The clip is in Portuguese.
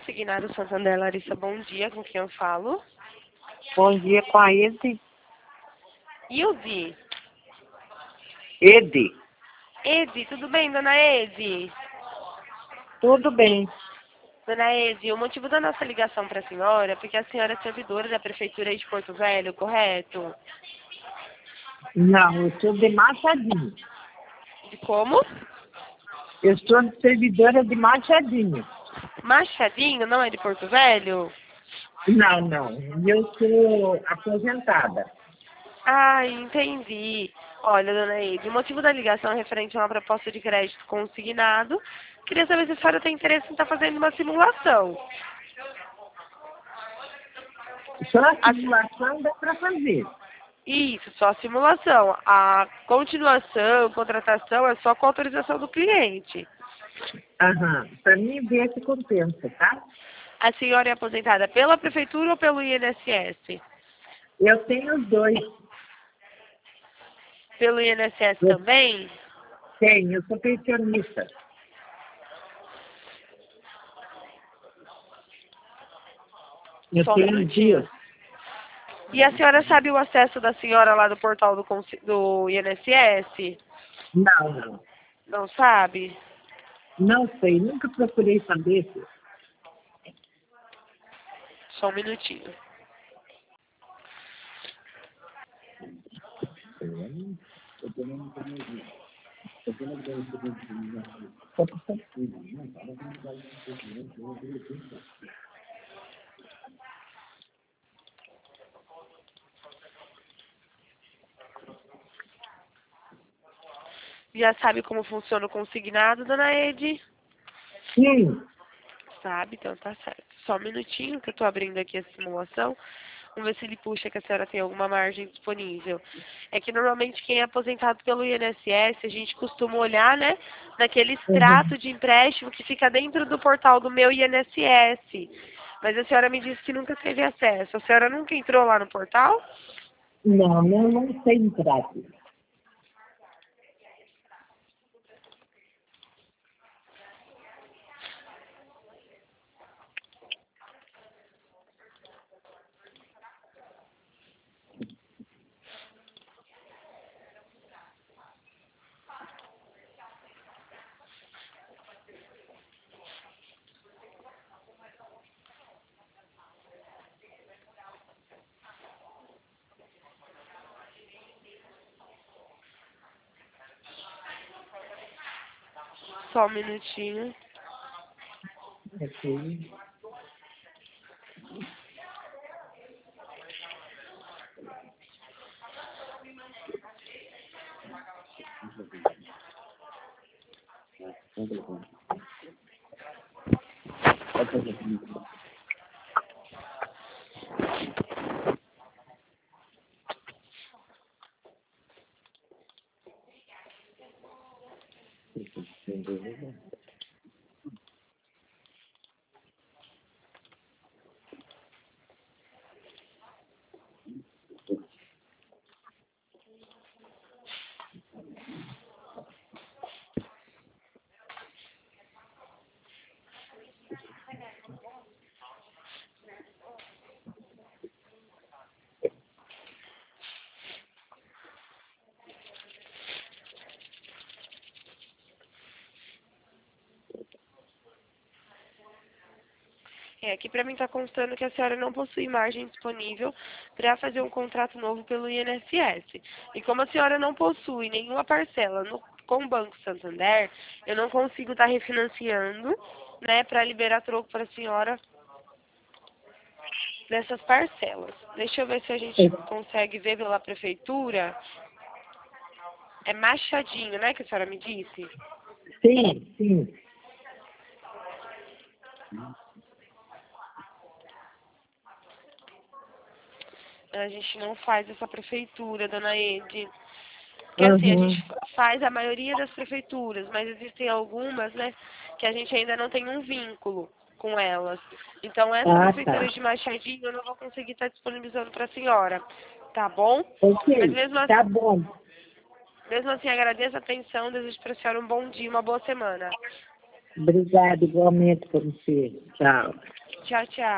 Consignado Santander, Larissa, bom dia, com quem eu falo? Bom dia com a Ede. Ildi. Ede. Edi, tudo bem, dona Edi? Tudo bem. Dona Edi, o motivo da nossa ligação para a senhora é porque a senhora é servidora da Prefeitura de Porto Velho, correto? Não, eu sou de Machadinho. De como? Eu sou servidora de Machadinho. Machadinho, não é de Porto Velho? Não. Eu sou aposentada. Ah, entendi. Olha, dona Edi, o motivo da ligação é referente a uma proposta de crédito consignado. Queria saber se a senhora tem interesse em estar fazendo uma simulação. Só a simulação dá para fazer. Isso, só a simulação. A continuação, contratação é só com autorização do cliente. Para mim ver se compensa, tá? A senhora é aposentada pela prefeitura ou pelo INSS? Eu tenho os dois. Pelo INSS Eu também? tenho, eu sou pensionista. Eu Só um tenho minutinho. duas. E a senhora sabe o acesso da senhora lá do portal do INSS? Não. Não sabe? Não sei, nunca procurei saber. Só um minutinho. Já sabe como funciona o consignado, dona Edi? Sim. Sabe, então tá certo. Só um minutinho que eu tô abrindo aqui a simulação. Vamos ver se ele puxa que a senhora tem alguma margem disponível. É que normalmente quem é aposentado pelo INSS, a gente costuma olhar, né, naquele extrato de empréstimo que fica dentro do portal do meu INSS. Mas a senhora me disse que nunca teve acesso. A senhora nunca entrou lá no portal? Não sei entrar. Só um minutinho. Ok. É, aqui para mim está constando que a senhora não possui margem disponível para fazer um contrato novo pelo INSS. E como a senhora não possui nenhuma parcela com o Banco Santander, eu não consigo estar refinanciando, né, para liberar troco para a senhora dessas parcelas. Deixa eu ver se a gente consegue ver pela prefeitura. É Machadinho, né, que a senhora me disse? Sim. A gente não faz essa prefeitura, dona Ede. Porque assim, a gente faz a maioria das prefeituras, mas existem algumas, né, que a gente ainda não tem um vínculo com elas. Então essa prefeitura de Machadinho eu não vou conseguir estar disponibilizando para a senhora, tá bom? Ok, Mas mesmo assim, tá bom. agradeço a atenção, desejo para a senhora um bom dia, uma boa semana. Obrigada, igualmente, para você. Tchau. Tchau, tchau.